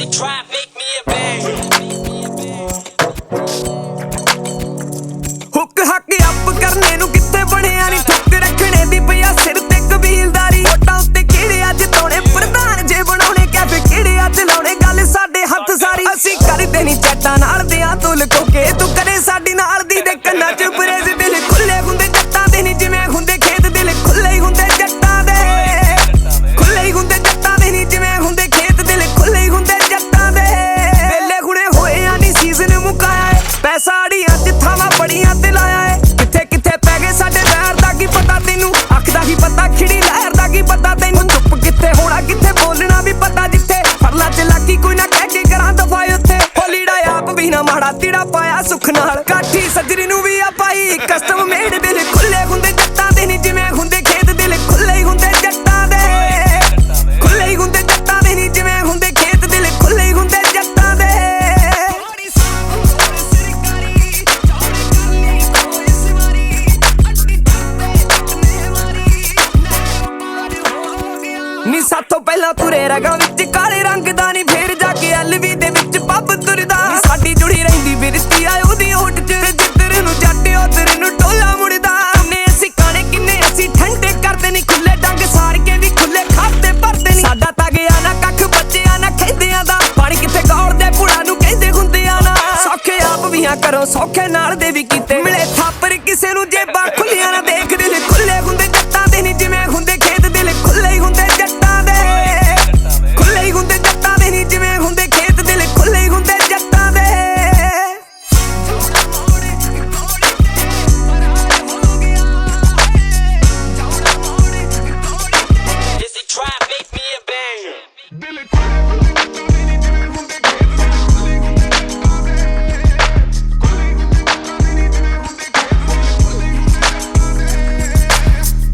trap make me a bang. Hook ਹੱਕ up ਕਰਨੇ ਨੂੰ ਕਿੱਥੇ ਬਣਿਆ ਨੀ ਠੁੱਕ ਰੱਖਣੇ ਦੀ ਪਿਆ ਸਿਰ ਤੇ ਕਬੀਲਦਾਰੀ ਵੋਟਾਂ ਉੱਤੇ ਕਿਹੜੇ ਅੱਜ ਤਾਉਣੇ ਪ੍ਰਧਾਨ ਜੇ ਬਣਾਉਣੇ ਕੈਫੇ ਕਿਹੜੇ ਅੱਜ ਲਾਉਣੇ ਗੱਲ ਸਾਡੇ ਹੱਥ ਸਾਰੀ ਅਸੀਂ ਕਰਦੇ ਨੀ ਚੱਟਾਂ ਨਾਲ ਦਿਆਂ ਤੋਂ ਲੁਕੋ ਕੇ ਤੂੰ ਕਰੇ ਸਾਡੀ ਨਾਲ ਦੀ ਦੇ ਕੰਨਾਂ 'ਚ ਬਰੇਜ਼ ਦਿਲ ਖੁੱਲੇ ਹੁੰਦੇ ਜੱਟਾਂ ਦੇ ਨੀ ਜਿਵੇਂ ਹੁੰਦੇ ਖੇਤ ਦਿਲ ਖੁੱਲੇ ਹੀ ਹੁੰਦੇ ਜੱਟਾਂ ਦੇ ਖੁੱਲੇ ਹੀ ਹੁੰਦੇ ਜੱਟਾਂ ਦੇ ਨੀ ਜਿਵੇਂ ਹੁੰਦੇ ਖੇਤ ਦਿਲ ਖੁੱਲੇ ਹੀ ਹੁੰਦੇ ਜੱਟਾਂ ਦੇ ਵੇਲੇ ਹੁਣੇ ਹੋਏ ਆ ਨੀ ਸੀਜ਼ਨ ਮੁਕਾਇਆ ਏ ਪੈਸਾ ਅੜੀਆਂ ਚ ਥਾਵਾਂ ਬੜੀਆਂ ਤੇ ਲਾਇਆ ਏ ਕਿੱਥੇ ਕਿੱਥੇ ਪੈ ਗਏ ਸਾਡੇ ਵੈਰ ਦਾ ਕੀ ਪਤਾ ਤੈਨੂੰ ਅੱਖ ਦਾ ਕੀ ਪਤਾ ਖਿੜੀ ਲਹਿਰ ਦਾ ਕੀ ਪਤਾ ਤੈਨੂੰ ਚੁੱਪ ਕਿੱਥੇ ਹੋਣਾ ਕਿੱਥੇ ਬੋਲਣਾ ਵੀ ਪਤਾ ਜਿੱਥੇ ਫਰਲਾ ਚ ਲਾਕੀ ਕੋਈ ਨਾ ਕਹਿ ਕੇ ਕਰਾਂ ਦਫਾਏ ਉੱਥੇ ਹੋਲੀੜਾ ਆਪ ਵੀ ਨਾ ਮਾੜਾ ਤੀੜਾ ਪਾਇਆ ਸੁੱਖ ਨਾਲ ਕਾਠੀ ਸੱਜਰੀ ਨੂੰ ਵੀ ਆ ਪਾਈ ਕਸਟਮ ਮੇਡ ਦਿਲ ਖੁੱਲੇ ਹੁੰਦੇ ਜੱਟਾਂ ਦੇ ਨੀ ਜਿਵੇਂ ਹੁੰਦੇ ਖੇਤ ਦਿਲ ਖੁੱਲੇ ਹੀ ਹੁੰਦੇ ਜੱਟਾਂ ਦੇ ਖੁੱਲੇ ਹੀ ਹੁੰਦੇ ਜੱਟਾਂ ਦੇ ਨੀ ਜਿਵੇਂ ਹੁੰਦੇ ਖੇਤ ਦਿਲ ਖੁੱਲੇ ਹੀ ਹੁੰਦੇ ਜੱਟਾਂ ਦੇ ਨੀ ਸਾਥੋਂ ਪਹਿਲਾਂ ਤੁਰੇ ਰਗਾ ਵਿੱਚ ਕਾਲੇ ਰੰਗ ਦਾ ਨੀ ਫੇਰ ਜਾ ਕੇ ਐਲਵੀ ਦੇ ਵਿੱਚ ਪੱਬ ਤੁਰਦਾ ਨੀ ਸਾਡੀ ਜੁੜੀ ਰਹਿੰਦੀ ਬਿਰਤੀ ਆ ਉਹਦੀ ਹੋਟ ਚ ਜਿੱਧਰ ਨੂੰ ਜੱਟ ਉਧਰ ਨੂੰ ਟੋਲਾ ਮੁੜਦਾ ਨੇ ਅਸੀਂ ਕਾਣੇ ਕਿੰਨੇ ਅਸੀਂ ਠੰਡੇ ਕਰਦੇ ਨੀ ਖੁੱਲੇ ਡੰਗ ਸਾਰ ਕੇ ਵੀ ਖੁੱਲੇ ਖਾਤੇ ਭਰਦੇ ਨੀ ਸਾਡਾ ਤਾਂ ਗਿਆ ਨਾ ਕੱਖ ਬੱਚਿਆਂ ਨਾ ਖੇਦਿਆਂ ਦਾ ਪਾਣੀ ਕਿੱਥੇ ਗੌੜਦੇ ਪੁੜਾ ਨੂੰ ਕਹਿੰਦੇ ਹੁੰਦੇ ਆ ਨਾ ਸੌਖੇ ਆਪ ਵੀ ਆ ਕਰੋ ਸੌਖੇ ਨਾਲ ਦੇ ਵੀ ਕੀਤੇ ਮਿਲੇ ਥਾਪਰ ਕਿਸੇ ਨੂੰ ਜੇਬਾਂ ਖੁੱਲੀਆਂ ਨਾ ਦੇਖ ਦਿਲ ਖੁੱਲੇ ਹੁੰਦੇ ਜੱਟਾਂ ਦੇ ਨੀ ਜਿਵੇਂ ਹੁੰਦੇ ਖੇਤ ਦਿਲ ਖੁੱਲੇ ਹੀ ਹੁੰਦੇ ਜੱਟਾਂ ਦੇ ਖੁੱਲੇ ਹੀ ਹੁੰਦੇ ਜੱਟਾਂ ਦੇ ਨੀ ਜਿਵੇਂ ਹੁੰਦੇ ਖੇਤ ਦਿਲ ਖੁੱਲੇ ਹੀ ਹੁੰਦੇ ਜੱਟਾਂ ਦੇ This is trap make me a bang.